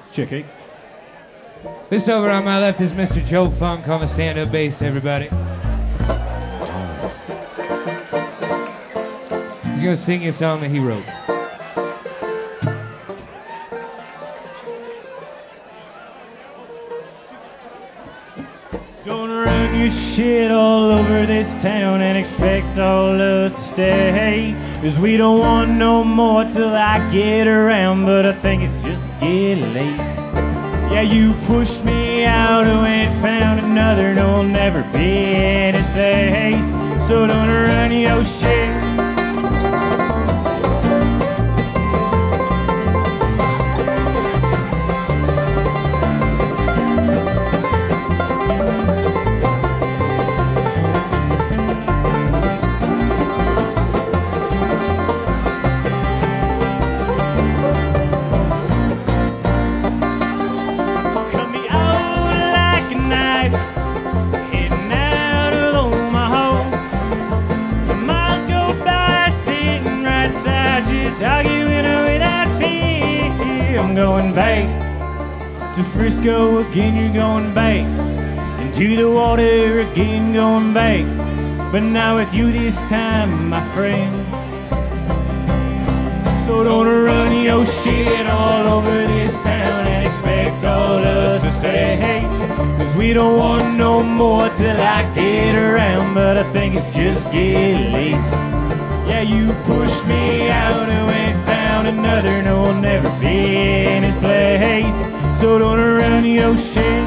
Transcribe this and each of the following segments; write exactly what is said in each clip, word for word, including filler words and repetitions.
Chicky. This over on my left is Mister Joe Funk on the stand-up bass, everybody. He's gonna sing you a song that he wrote. Gonna run your shit all over this town and expect all us to stay. Cause we don't want no more till I get around, but I think it's just getting late. Yeah, you pushed me out and found another, no, I'll never be in his place. So don't run your shit. Going back to Frisco again, you're going back into the water again, going back, but not with you this time, my friend. So don't run your shit all over this town and expect all us to stay. Cause we don't want no more till I get around, but I think it's just getting late. Yeah, you pushed me out and we found another, no, I'll never be in his place. So don't run your shit.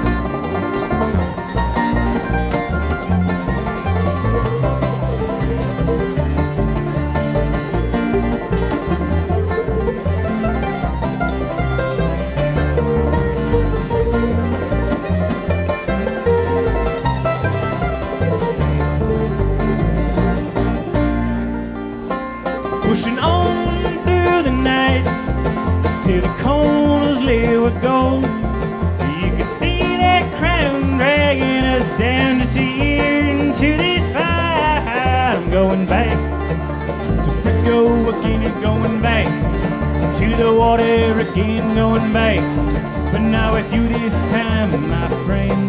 Pushing on through the night till the corners lay with gold. You can see that crown dragging us down this year into this fire. I'm going back to Frisco again, you're going back to the water again, going back, but not with you this time, my friend.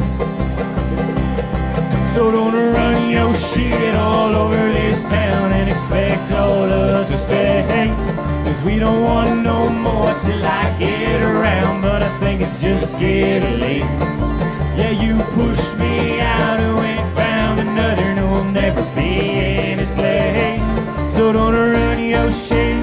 So don't run your shit all over this town and expect all us to stay. Cause we don't want no more till I get around, but I think it's just getting late. Yeah, you pushed me out and we found another, no, I'll never be in his place. So don't run your shit.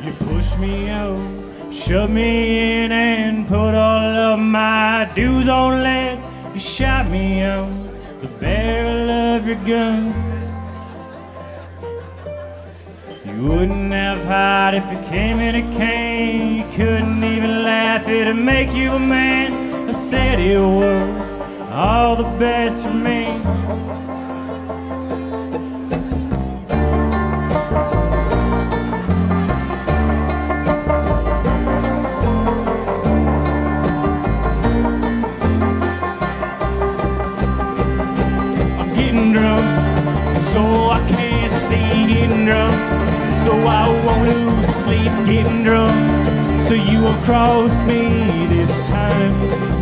You push me out, shove me in, and put all of my dues on lead. You shot me out the barrel of your gun. You wouldn't have heart if you came in a can. You couldn't even laugh, it'd make you a man. I said it was all the best for me. I'm getting drunk, so I can't see. Getting drunk, so I won't lose sleep. Getting drunk, so you won't cross me this time.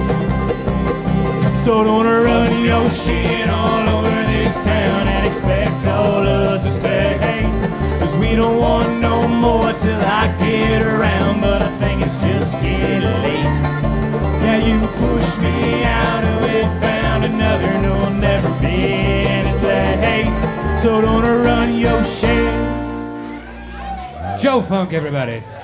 So don't run your shit all over this town and expect all of us to stay. Cause we don't want no more till I get around, but I think it's just getting late. Yeah, you pushed me out and we found another, and we'll never be in this place. So don't run your shit. Joe Funk, everybody.